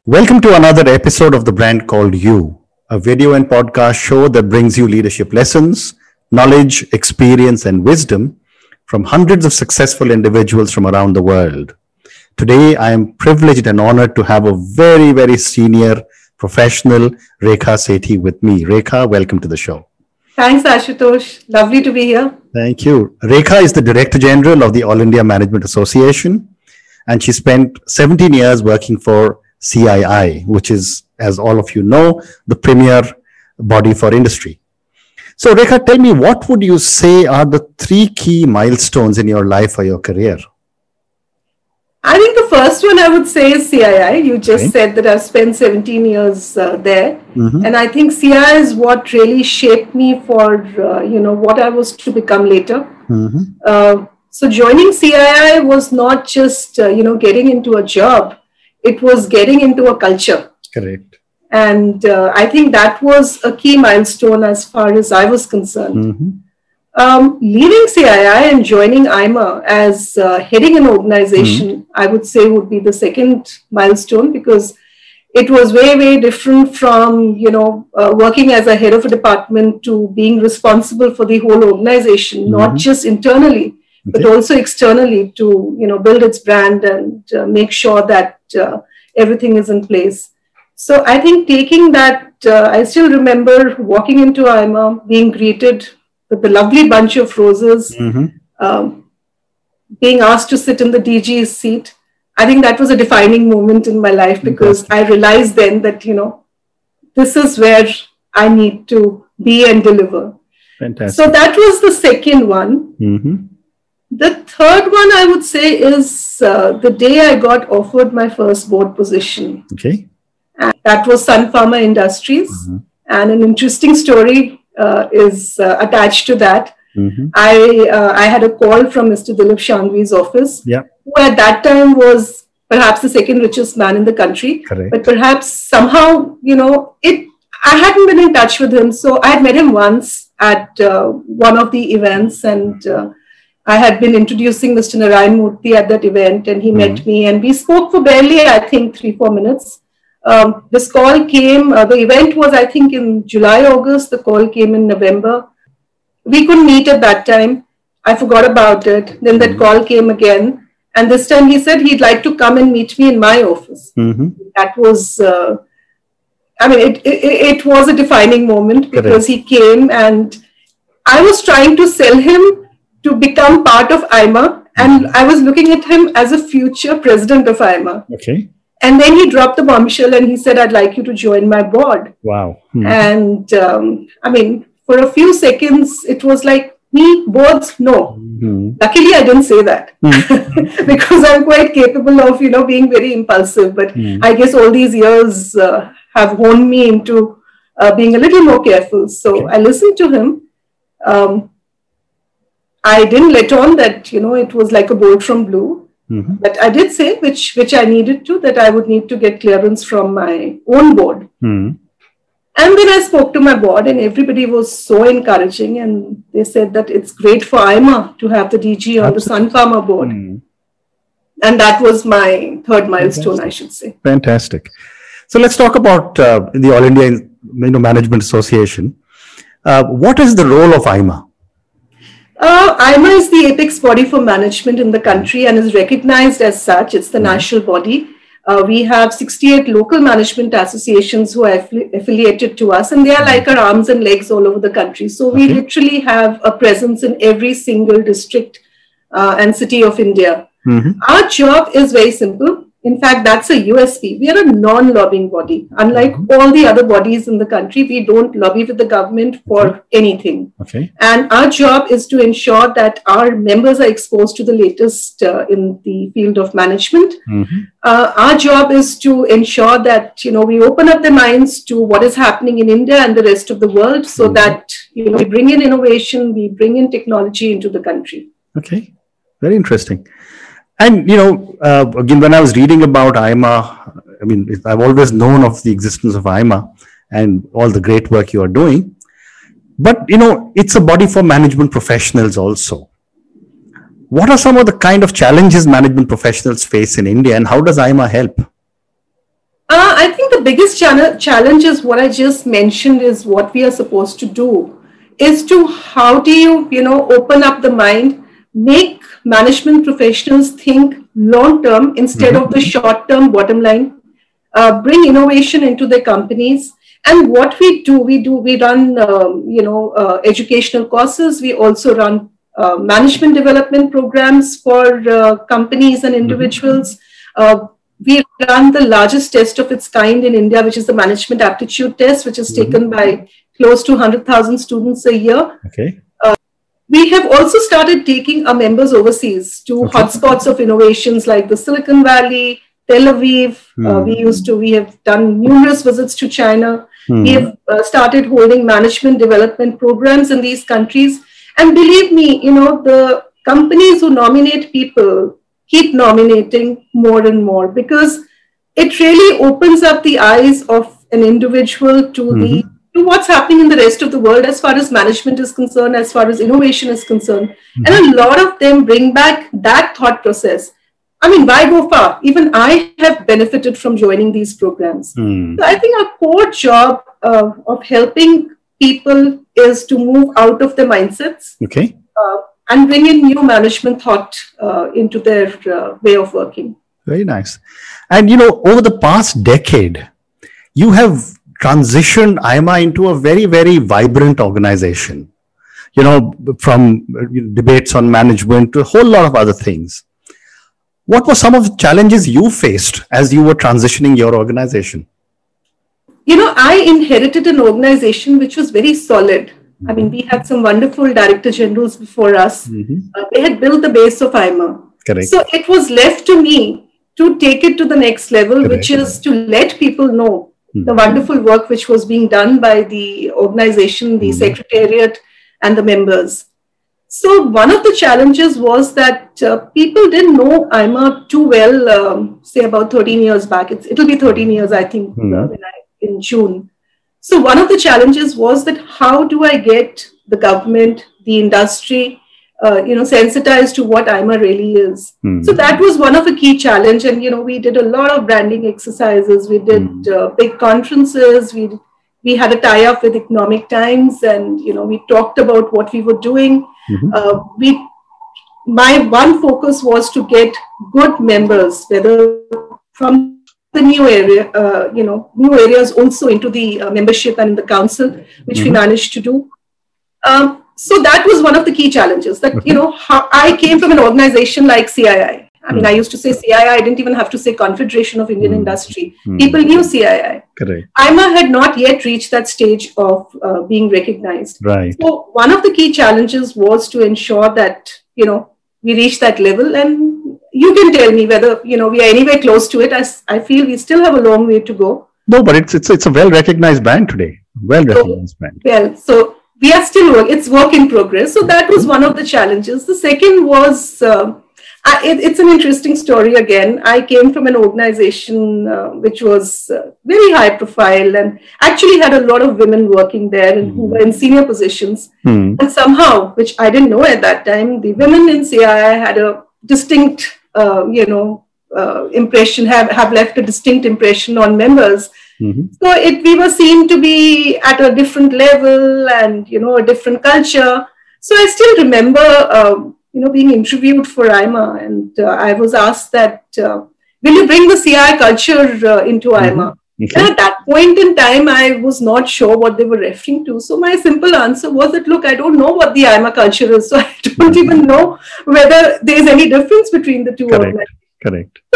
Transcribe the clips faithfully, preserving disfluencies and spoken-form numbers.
Welcome to another episode of The Brand Called You, a video and podcast show that brings you leadership lessons, knowledge, experience, and wisdom from hundreds of successful individuals from around the world. Today, I am privileged and honored to have a very, very senior professional, Rekha Sethi, with me. Rekha, welcome to the show. Thanks, Ashutosh. Lovely to be here. Thank you. Rekha is the Director General of the All India Management Association, and she spent seventeen years working for C I I, which is, as all of you know, the premier body for industry. So, Rekha, tell me, what would you say are the three key milestones in your life or your career? I think the first one I would say is C I I. You just Okay. said that I've spent seventeen years uh, there. Mhm. And I think C I I is what really shaped me for, uh, you know, what I was to become later. Mhm. Uh, so joining C I I was not just, uh, you know, getting into a job. It was getting into a culture. Correct. And uh, I think that was a key milestone as far as I was concerned. Mhm. Um, leaving C I I and joining I M A as uh, heading an organization, I would say would be the second milestone, because it was very, very different from, you know, uh, working as a head of a department to being responsible for the whole organization, not just internally, but Okay. also externally to, you know, build its brand and uh, make sure that uh, everything is in place. So I think taking that, uh, I still remember walking into I M A, being greeted with the lovely bunch of roses, Mhm. um, being asked to sit in the D G's seat. I think that was a defining moment in my life, because I realized then that, you know, this is where I need to be and deliver. Fantastic. So that was the second one. Mhm. The third one I would say is uh, the day I got offered my first board position. Okay. And that was Sun Pharma Industries. Mhm. And an interesting story uh, is uh, attached to that. Mhm. I uh, I had a call from Mister Dilip Shanghvi's office, Yeah. who at that time was perhaps the second richest man in the country. Correct. But perhaps somehow, you know, it I hadn't been in touch with him. So I had met him once at uh, one of the events, and uh, I had been introducing Mister Narayan Murthy at that event, and he met me, and we spoke for barely, I think, three, four minutes. Um, this call came, uh, the event was, I think, in July, August. The call came in November. We couldn't meet at that time. I forgot about it. Then that call came again. And this time he said he'd like to come and meet me in my office. Mhm. That was, uh, I mean, it, it, it was a defining moment, because he came and I was trying to sell him to become part of I M A. And I was looking at him as a future president of I M A. Okay. And then he dropped the bombshell and he said, I'd like you to join my board. Wow. Mhm. And um, I mean, for a few seconds, it was like, me, boards, no. Mhm. Luckily, I didn't say that because I'm quite capable of, you know, being very impulsive. But I guess all these years uh, have honed me into uh, being a little more careful. So I listened to him. Um, I didn't let on that, you know, it was like a bolt from blue. Mhm. But I did say, which which I needed to, that I would need to get clearance from my own board. Mhm. And then I spoke to my board, and everybody was so encouraging. And they said that it's great for I M A to have the D G on the Sun Pharma board. Mhm. And that was my third milestone, I should say. Fantastic. So let's talk about uh, the All India you know, Management Association. Uh, what is the role of I M A? Uh, I M A is the apex body for management in the country and is recognized as such. It's the national body. Uh, we have sixty-eight local management associations who are affili- affiliated to us, and they are like our arms and legs all over the country. So we Okay. literally have a presence in every single district uh, and city of India. Mhm. Our job is very simple. In fact, that's a U S P. We are a non-lobbying body. Unlike all the other bodies in the country, we don't lobby with the government for anything. Okay. And our job is to ensure that our members are exposed to the latest uh, in the field of management. Mhm. Uh, our job is to ensure that, you know, we open up their minds to what is happening in India and the rest of the world, so that, you know, we bring in innovation, we bring in technology into the country. Okay. Very interesting. And, you know, uh, again, when I was reading about I M A, I mean, I've always known of the existence of I M A and all the great work you are doing. But, you know, it's a body for management professionals also. What are some of the kind of challenges management professionals face in India, and how does I M A help? Uh, I think the biggest channel, challenge is what I just mentioned is what we are supposed to do is to how do you, you know, open up the mind, make management professionals think long term instead mm-hmm. of the short term bottom line, uh, bring innovation into their companies. And what we do, we do, we run, um, you know, uh, educational courses. We also run uh, management development programs for uh, companies and individuals. Mm-hmm. Uh, we run the largest test of its kind in India, which is the management aptitude test, which is mm-hmm. taken by close to one hundred thousand students a year. Okay. Uh, we have also started taking our members overseas to okay. hotspots of innovations like the Silicon Valley, Tel Aviv. Mm. Uh, we used to, we have done numerous visits to China. Mm. We have uh, started holding management development programs in these countries. And believe me, you know, the companies who nominate people keep nominating more and more because it really opens up the eyes of an individual to mm-hmm. the to what's happening in the rest of the world as far as management is concerned, as far as innovation is concerned. Mm-hmm. And a lot of them bring back that thought process. I mean, why go far? Even I have benefited from joining these programs. Mm. So I think our core job uh, of helping people is to move out of their mindsets. Okay. Uh, and bring in new management thought uh, into their uh, way of working. Very nice. And, you know, over the past decade, you have transitioned I M A into a very, very vibrant organization, you know, from debates on management to a whole lot of other things. What were some of the challenges you faced as you were transitioning your organization? You know, I inherited an organization which was very solid. I mean, we had some wonderful director generals before us. Mm-hmm. Uh, they had built the base of I M A. Correct. So it was left to me to take it to the next level, Correct. Which is to let people know mm-hmm. the wonderful work which was being done by the organization, the mm-hmm. secretariat, and the members. So one of the challenges was that uh, people didn't know I M A too well, um, say about thirteen years back. It's, it'll be thirteen years, I think, mm-hmm. uh, when I, in June. So one of the challenges was that how do I get the government, the industry, uh, you know, sensitized to what I M A really is. Mm. So that was one of the key challenge. And, you know, we did a lot of branding exercises. We did mm. uh, big conferences. We, we had a tie-up with Economic Times and, you know, we talked about what we were doing. Mm-hmm. Uh, we, my one focus was to get good members, whether from the new area, uh, you know, new areas also into the uh, membership and in the council, which mm-hmm. we managed to do. Um, so that was one of the key challenges that, okay. you know, how I came from an organization like C I I. I mm-hmm. mean, I used to say C I I, I didn't even have to say Confederation of Indian mm-hmm. Industry. Mm-hmm. People knew C I I. Correct. I M A had not yet reached that stage of uh, being recognized. Right. So one of the key challenges was to ensure that, you know, we reach that level. And you can tell me whether, you know, we are anywhere close to it. I, I feel we still have a long way to go. No, but it's it's it's a well-recognized brand today. Well-recognized so, brand. Well, so we are still work. It's work in progress. So that was one of the challenges. The second was, uh, I, it, it's an interesting story again. I came from an organization uh, which was uh, very high profile and actually had a lot of women working there and mm. who were in senior positions. Mm. And somehow, which I didn't know at that time, the women in C I I had a distinct Uh, you know, uh, impression, have, have left a distinct impression on members. Mm-hmm. So it, we were seen to be at a different level and, you know, a different culture. So I still remember, uh, you know, being interviewed for I M A and uh, I was asked that, uh, will you bring the C I I culture uh, into mm-hmm. I M A? Okay. And at that point in time, I was not sure what they were referring to. So my simple answer was that, look, I don't know what the I M A culture is. So I don't even know whether there's any difference between the two Correct. organizations. Correct. So,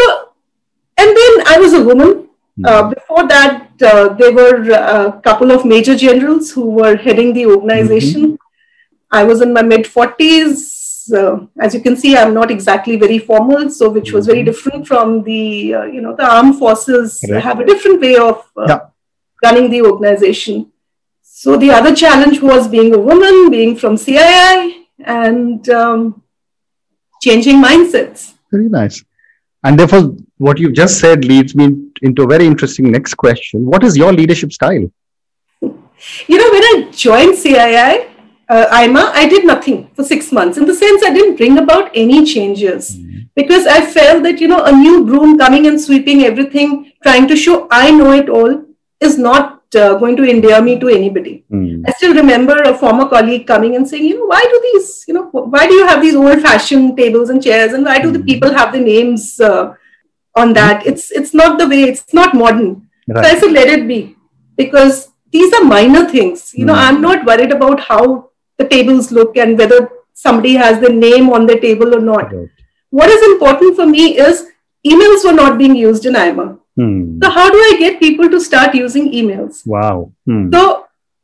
and then I was a woman. Mm-hmm. Uh, before that, uh, there were a couple of major generals who were heading the organization. Mm-hmm. I was in my mid forties. Uh, as you can see, I'm not exactly very formal, so which was very different from the, uh, you know, the armed forces right. have a different way of uh, yeah. running the organization. So the other challenge was being a woman, being from C I I, and um, changing mindsets. Very nice. And therefore, what you've just said leads me into a very interesting next question. What is your leadership style? You know, when I joined C I I, Uh, I M A, I did nothing for six months. In the sense, I didn't bring about any changes mm. because I felt that, you know, a new broom coming and sweeping everything, trying to show I know it all, is not uh, going to endear me to anybody. Mm. I still remember a former colleague coming and saying, you know, why do these, you know, why do you have these old-fashioned tables and chairs, and why do the people have the names uh, on that? It's it's not the way, it's not modern. Right. So I said, let it be, because these are minor things. You know, mm. I'm not worried about how the tables look and whether somebody has the name on the table or not. Right. What is important for me is emails were not being used in I M A. Hmm. So how do I get people to start using emails? Wow. Hmm. So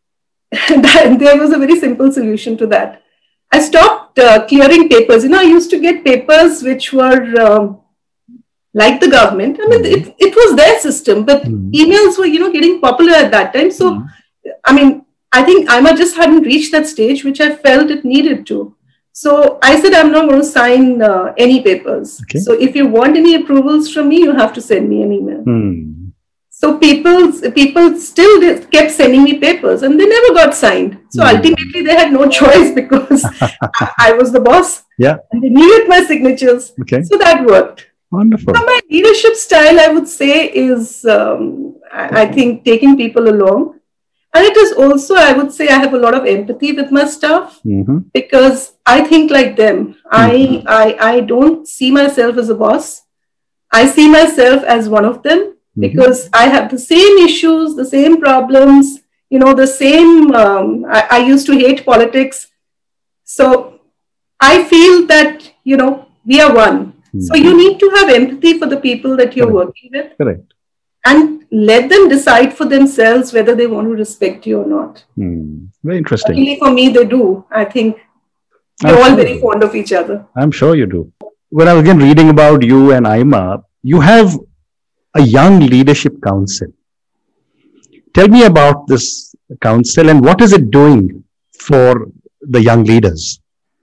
that, there was a very simple solution to that. I stopped uh, clearing papers. You know, I used to get papers which were um, like the government. I mean, hmm. it, it was their system, but hmm. emails were, you know, getting popular at that time. So, hmm. I mean, I think I M A just hadn't reached that stage, which I felt it needed to. So I said, I'm not going to sign uh, any papers. Okay. So if you want any approvals from me, you have to send me an email. Hmm. So people, people still did, kept sending me papers, and they never got signed. So hmm. ultimately, they had no choice, because I, I was the boss. Yeah. And they needed my signatures. Okay. So that worked. Wonderful. So my leadership style, I would say, is, um, I, I think, taking people along. And it is also, I would say, I have a lot of empathy with my staff, mm-hmm. because I think like them. Mm-hmm. I, I, I don't see myself as a boss. I see myself as one of them, mm-hmm. because I have the same issues, the same problems, you know, the same, um, I, I used to hate politics. So I feel that, you know, we are one. Mm-hmm. So you need to have empathy for the people that you're Correct. Working with. Correct. And let them decide for themselves whether they want to respect you or not. Hmm. Very interesting. Luckily for me, they do. I think we're all very fond of each other. I'm sure you do. When I was again reading about you and I M A, you have a young leadership council. Tell me about this council and what is it doing for the young leaders?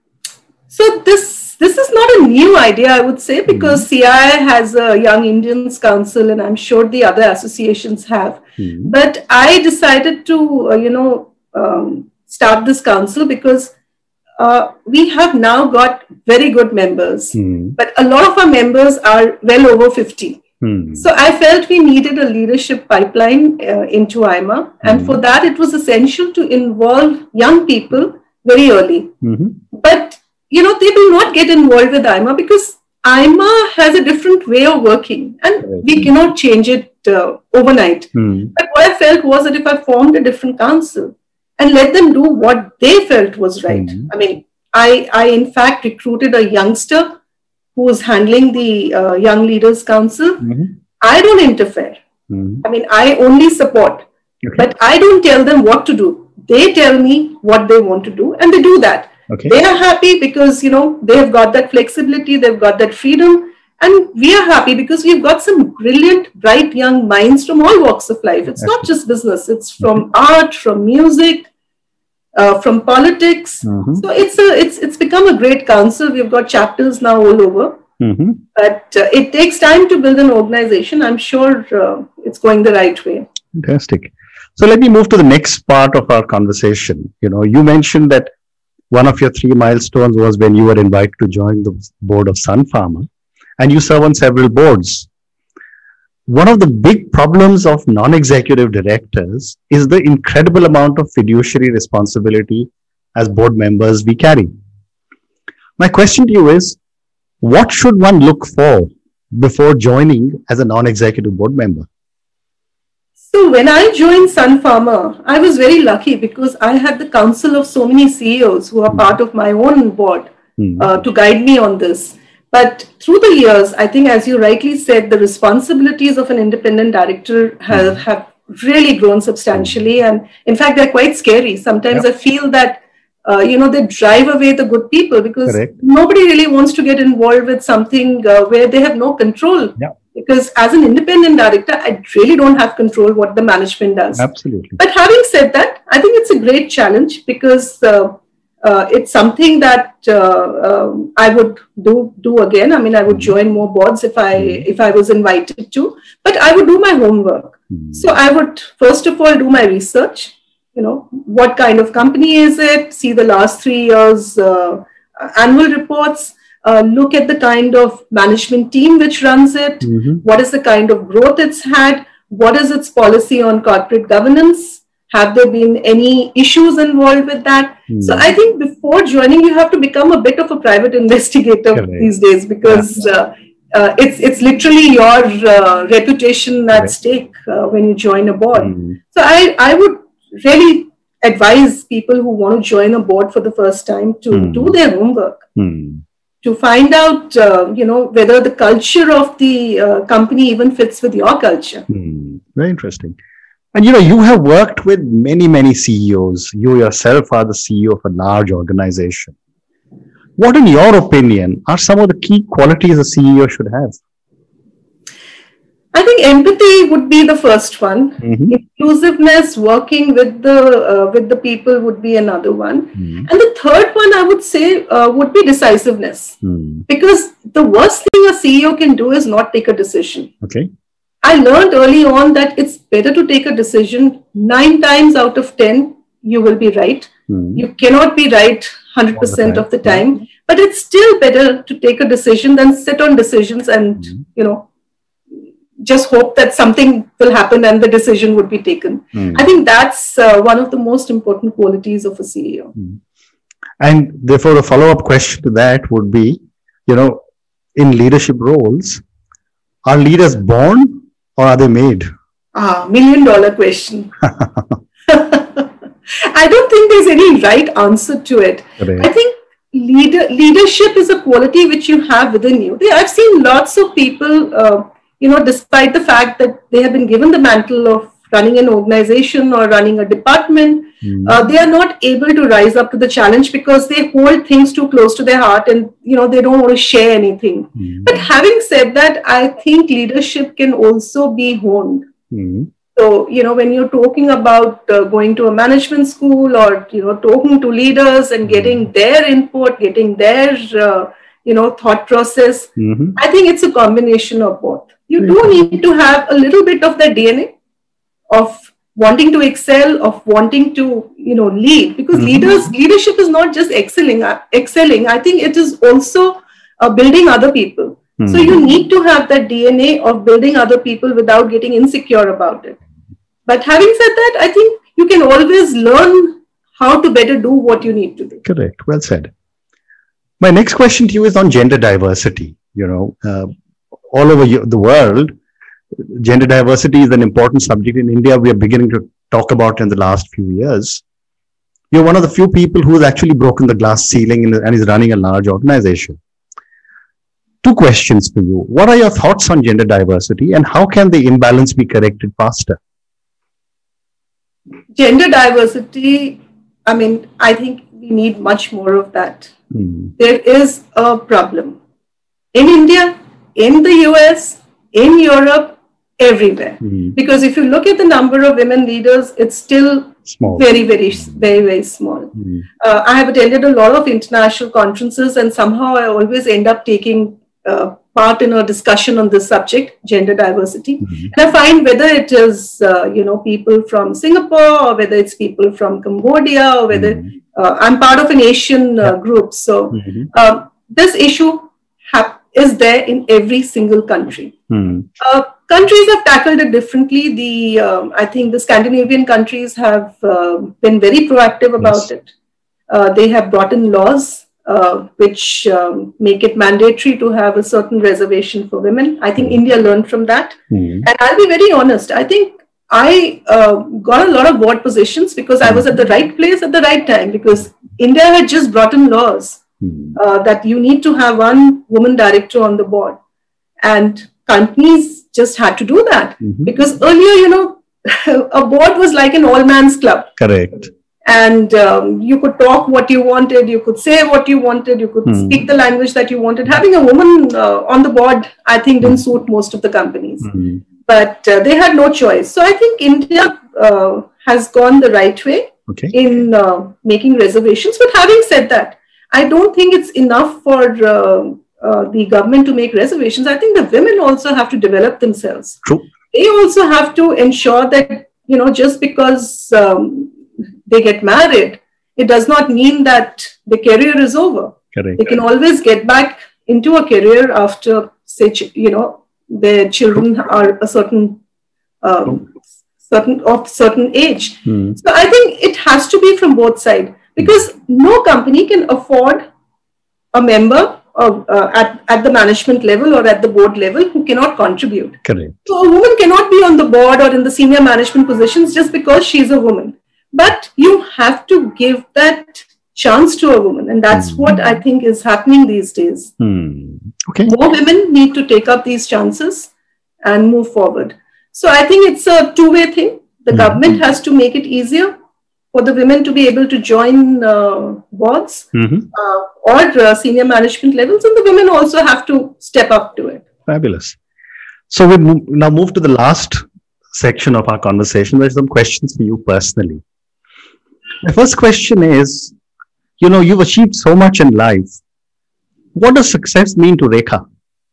So this This is not a new idea, I would say, because mm-hmm. C I I has a Young Indians Council, and I'm sure the other associations have. Mm-hmm. But I decided to, uh, you know, um, start this council because uh, we have now got very good members. Mm-hmm. But a lot of our members are well over fifty. Mm-hmm. So I felt we needed a leadership pipeline uh, into I M A. Mm-hmm. And for that, it was essential to involve young people very early. Mm-hmm. But you know, they will not get involved with I M A because I M A has a different way of working, and right. we cannot change it uh, overnight. Hmm. But what I felt was that if I formed a different council and let them do what they felt was right. Hmm. I mean, I, I in fact recruited a youngster who was handling the uh, Young Leaders Council. Hmm. I don't interfere. Hmm. I mean, I only support, okay. but I don't tell them what to do. They tell me what they want to do, and they do that. Okay. They are happy because, you know, they've got that flexibility, they've got that freedom, and we are happy because we've got some brilliant, bright young minds from all walks of life. It's not just business, it's from art, from music, uh, from politics. Mm-hmm. So it's a, it's, it's become a great council. We've got chapters now all over. Mm-hmm. But uh, it takes time to build an organization. I'm sure uh, it's going the right way. Fantastic. So let me move to the next part of our conversation. You know, you mentioned that one of your three milestones was when you were invited to join the board of Sun Pharma, and you serve on several boards. One of the big problems of non-executive directors is the incredible amount of fiduciary responsibility as board members we carry. My question to you is, what should one look for before joining as a non-executive board member? So when I joined Sun Pharma, I was very lucky because I had the counsel of so many C E Os who are part of my own board mm. uh, to guide me on this. But through the years, I think, as you rightly said, the responsibilities of an independent director have, mm. have really grown substantially. And in fact, they're quite scary. Sometimes yep. I feel that, uh, you know, they drive away the good people because Correct. Nobody really wants to get involved with something uh, where they have no control. Yep. Because as an independent director, I really don't have control what the management does. Absolutely. But having said that, I think it's a great challenge because uh, uh, it's something that uh, um, I would do do again. I mean, I would join more boards if I mm. if I was invited to. But I would do my homework. Mm. So I would first of all do my research. You know, what kind of company is it? See the last three years uh, annual reports. uh, look at the kind of management team which runs it, mm-hmm. what is the kind of growth it's had, what is its policy on corporate governance, have there been any issues involved with that? Mm-hmm. So I think before joining, you have to become a bit of a private investigator Correct. These days, because yeah. uh, uh, it's it's literally your uh, reputation at Correct. Stake uh, when you join a board. Mm-hmm. So I, I would really advise people who want to join a board for the first time to mm. do their homework, mm. to find out, uh, you know, whether the culture of the uh, company even fits with your culture. Mm. Very interesting. And, you know, you have worked with many, many C E Os. You yourself are the C E O of a large organization. What, in your opinion, are some of the key qualities a C E O should have? I think empathy would be the first one. Mm-hmm. Inclusiveness, working with the uh, with the people would be another one. Mm-hmm. And the third one, I would say, uh, would be decisiveness. Mm-hmm. Because the worst thing a C E O can do is not take a decision. Okay. I learned early on that it's better to take a decision. Nine times out of ten, you will be right. Mm-hmm. You cannot be right one hundred percent of the time. Mm-hmm. But it's still better to take a decision than sit on decisions and, mm-hmm. you know, just hope that something will happen and the decision would be taken. Mm. I think that's uh, one of the most important qualities of a C E O. Mm. And therefore, the follow-up question to that would be, you know, in leadership roles, are leaders born or are they made? Ah, million dollar question. I don't think there's any right answer to it. Right. I think leader, leadership is a quality which you have within you. I've seen lots of people... Uh, you know, despite the fact that they have been given the mantle of running an organization or running a department, mm. uh, they are not able to rise up to the challenge because they hold things too close to their heart and, you know, they don't want to share anything. Mm. But having said that, I think leadership can also be honed. Mm. So, you know, when you're talking about uh, going to a management school or, you know, talking to leaders and getting their input, getting their, uh, you know, thought process, mm-hmm. I think it's a combination of both. You do need to have a little bit of the D N A of wanting to excel, of wanting to, you know, lead, because mm-hmm. leaders, leadership is not just excelling, uh, excelling. I think it is also uh, building other people. Mm-hmm. So you need to have that D N A of building other people without getting insecure about it. But having said that, I think you can always learn how to better do what you need to do. Correct. Well said. My next question to you is on gender diversity. You know, uh, all over the world, gender diversity is an important subject. In India, we are beginning to talk about it in the last few years. You're one of the few people who's actually broken the glass ceiling and is running a large organization. Two questions for you. What are your thoughts on gender diversity and how can the imbalance be corrected faster? Gender diversity, I mean, I think we need much more of that. Mm. There is a problem in India, in the U S, in Europe, everywhere. Mm. Because if you look at the number of women leaders, it's still small. very, very, very, very small. Mm. Uh, I have attended a lot of international conferences and somehow I always end up taking uh, part in a discussion on this subject, gender diversity. Mm-hmm. And I find whether it is, uh, you know, people from Singapore or whether it's people from Cambodia or whether mm-hmm. uh, I'm part of an Asian uh, group. So mm-hmm. uh, this issue ha- is there in every single country. Mm-hmm. Uh, countries have tackled it differently. The um, I think the Scandinavian countries have uh, been very proactive about yes. it. Uh, they have brought in laws uh, which um, make it mandatory to have a certain reservation for women. I think mm-hmm. India learned from that. Mm-hmm. And I'll be very honest, I think I uh, got a lot of board positions because mm-hmm. I was at the right place at the right time, because India had just brought in laws mm-hmm. uh, that you need to have one woman director on the board. And companies just had to do that mm-hmm. because earlier, you know, a board was like an all man's club. Correct. And um, you could talk what you wanted, you could say what you wanted, you could mm. speak the language that you wanted. Having a woman uh, on the board, I think, didn't suit most of the companies. Mm. But uh, they had no choice. So I think India uh, has gone the right way okay. in uh, making reservations. But having said that, I don't think it's enough for uh, uh, the government to make reservations. I think the women also have to develop themselves. True. They also have to ensure that, you know, just because um, they get married, it does not mean that the career is over. Correct. They can always get back into a career after, say, you know, their children are a certain, um, certain of certain age. Mm. So I think it has to be from both sides, because no company can afford a member of, uh, at, at the management level or at the board level who cannot contribute. Correct. So a woman cannot be on the board or in the senior management positions just because she's a woman. But you have to give that chance to a woman. And that's mm. what I think is happening these days. Mm. Okay. More women need to take up these chances and move forward. So I think it's a two-way thing. The mm. government has to make it easier for the women to be able to join uh, boards mm-hmm. uh, or uh, senior management levels, and the women also have to step up to it. Fabulous. So we mo- now move to the last section of our conversation. There's some questions for you personally. The first question is, you know, you've achieved so much in life. What does success mean to Rekha?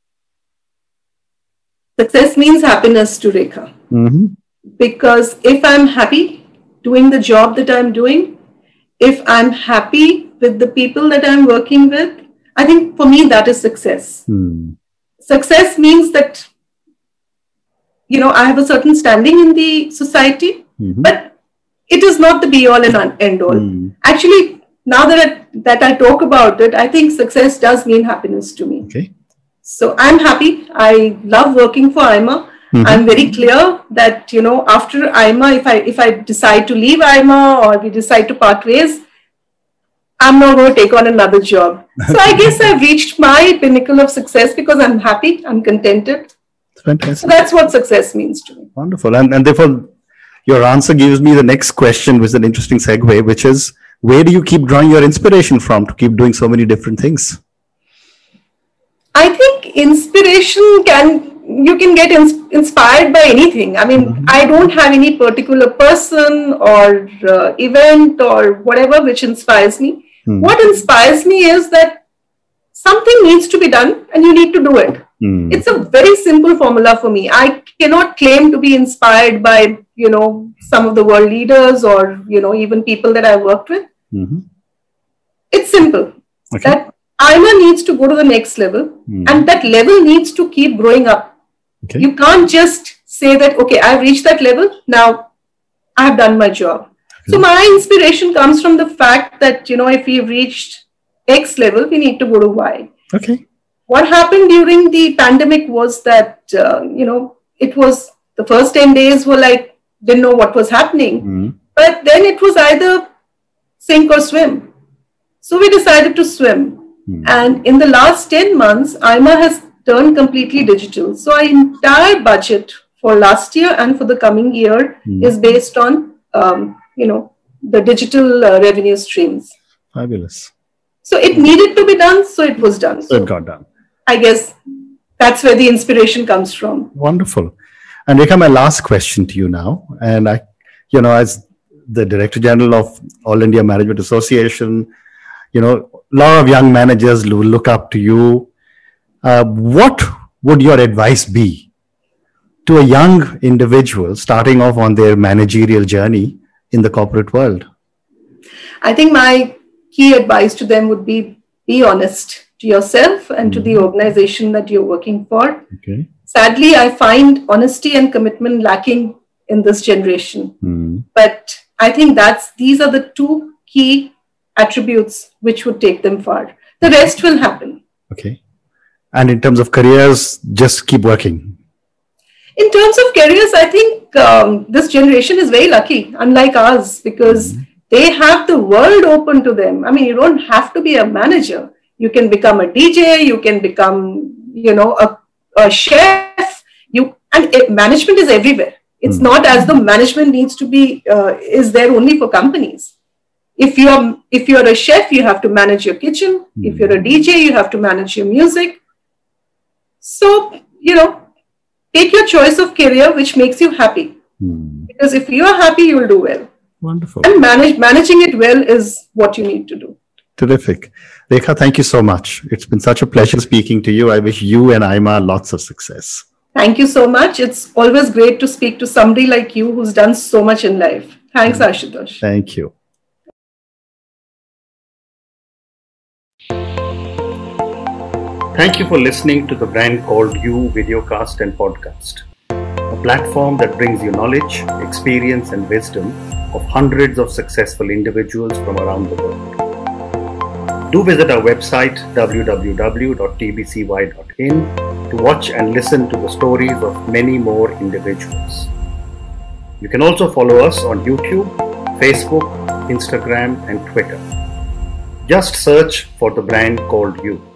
Success means happiness to Rekha. Mm-hmm. Because if I'm happy doing the job that I'm doing, if I'm happy with the people that I'm working with, I think for me that is success. Mm. Success means that, you know, I have a certain standing in the society, mm-hmm. but it is not the be all and end all. Mm. Actually, now that I, that I talk about it, I think success does mean happiness to me. Okay. So I'm happy. I love working for I M A. Mm-hmm. I'm very clear that, you know, after I M A, if I if I decide to leave I M A or we decide to part ways, I'm not going to take on another job. So I guess I've reached my pinnacle of success because I'm happy, I'm contented. Fantastic. So that's what success means to me. Wonderful. And, and therefore, your answer gives me the next question, which is an interesting segue, which is, where do you keep drawing your inspiration from to keep doing so many different things? I think inspiration can... you can get ins- inspired by anything. I mean, mm-hmm. I don't have any particular person or uh, event or whatever which inspires me. Mm. What inspires me is that something needs to be done and you need to do it. Mm. It's a very simple formula for me. I cannot claim to be inspired by, you know, some of the world leaders or, you know, even people that I've worked with. Mm-hmm. It's simple. Okay. That I M A needs to go to the next level mm. and that level needs to keep growing up. Okay. You can't just say that, okay, I've reached that level, now I've done my job. Okay. So my inspiration comes from the fact that, you know, if we've reached X level, we need to go to Y. Okay. What happened during the pandemic was that, uh, you know, it was the first ten days were like, didn't know what was happening. Mm. But then it was either sink or swim. So we decided to swim. Mm. And in the last ten months, I M A has turned completely digital. So our entire budget for last year and for the coming year mm. is based on, um, you know, the digital uh, revenue streams. Fabulous. So it needed to be done, so it was done. So it got done. I guess that's where the inspiration comes from. Wonderful. And Rekha, my last question to you now. And I, you know, as the Director General of All India Management Association, you know, a lot of young managers will look up to you. Uh, what would your advice be to a young individual starting off on their managerial journey in the corporate world? I think my key advice to them would be, be honest to yourself and mm-hmm. to the organization that you're working for. Okay. Sadly, I find honesty and commitment lacking in this generation. Mm-hmm. But I think that's these are the two key attributes which would take them far. The rest will happen. Okay. And in terms of careers, just keep working. In terms of careers, I think um, this generation is very lucky, unlike ours, because mm-hmm. they have the world open to them. I mean, you don't have to be a manager. You can become a D J, you can become, you know, a, a chef. You and it, management is everywhere. It's mm-hmm. not as though management needs to be, uh, is there only for companies. If you're, if you're a chef, you have to manage your kitchen. Mm-hmm. If you're a D J, you have to manage your music. So, you know, take your choice of career which makes you happy. Mm-hmm. Because if you're happy, you'll do well. Wonderful. And manage, managing it well is what you need to do. Terrific. Rekha, thank you so much. It's been such a pleasure speaking to you. I wish you and I M A lots of success. Thank you so much. It's always great to speak to somebody like you who's done so much in life. Thanks, Ashutosh. Thank you. Thank you for listening to the Brand Called You videocast and podcast, a platform that brings you knowledge, experience, and wisdom of hundreds of successful individuals from around the world. Do visit our website w w w dot t b c y dot in to watch and listen to the stories of many more individuals. You can also follow us on YouTube, Facebook, Instagram, and Twitter. Just search for the Brand Called You.